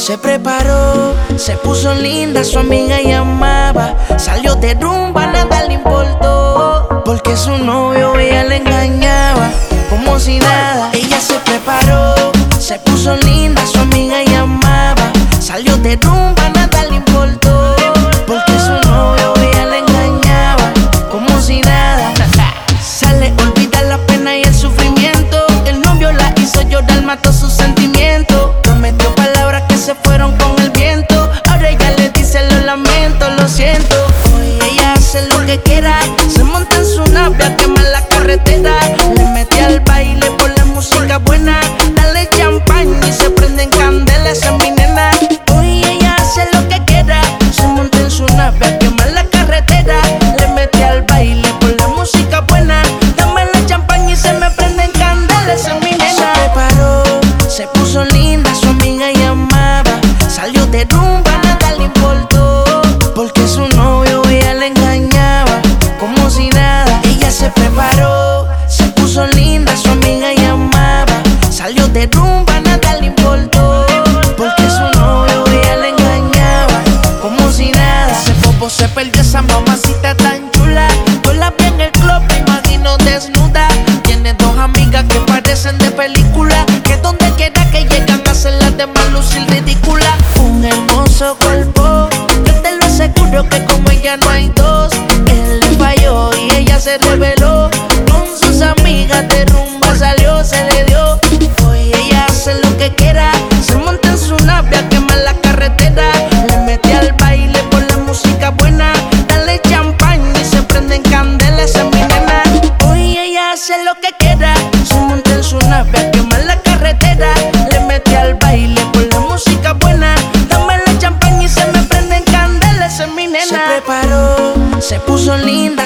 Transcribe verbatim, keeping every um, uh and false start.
Se preparó, se puso linda, su amiga llamaba. Salió de rumba, nada le importó, porque su novio ella le engañaba como si nada. Ella se preparó, se puso linda, su amiga llamaba. Salió de rumba, nada le importó, porque su novio ella le engañaba como si nada. Sale, olvida la pena y el sufrimiento. El novio la hizo llorar, mató sus sentimientos. Prometió palabras que se fueron con el viento. Ahora ella le dice lo lamento, lo siento. Hoy ella hace lo que quiera, se monta en su nave a quemar la carretera. Le mete al baile por la música buena. Dale champaña y se prenden candelas, esa es mi nena. Hoy ella hace lo que quiera, se monta en su nave a quemar la carretera. Le mete al baile por la música buena. Dame la champaña y se me prenden candelas, esa es mi nena. Se preparó, se puso linda, su amiga llamaba. Salió de rumba, nada le importó, porque su novio ella le engañaba como si nada. Ella se preparó, se puso linda, su amiga llamaba. Salió de rumba, nada le importó, porque su novio ella le engañaba como si nada. Ese popo se perdió, esa mamacita tan chula. Yo la vi en el club, me imagino desnuda. Tiene dos amigas que parecen de película, que donde quiera que llegan hacen las demás lucir ridícula. Un hermoso cuerpo, yo te lo aseguro que como ella no hay dos. Él le falló y ella se reveló. Con sus amigas de rumba salió, se le dio. Hoy ella hace lo que quiera, se monta en su nave a quemar la carretera. Le mete al baile por la música buena. Dale champaña y se prenden candelas, esa es mi nena. Hoy ella hace lo que quiera, se monta en su nave a quemar la carretera. Le mete al baile por la música buena. Dame la champaña y se me prenden candelas, esa es mi nena. Se preparó, se puso linda,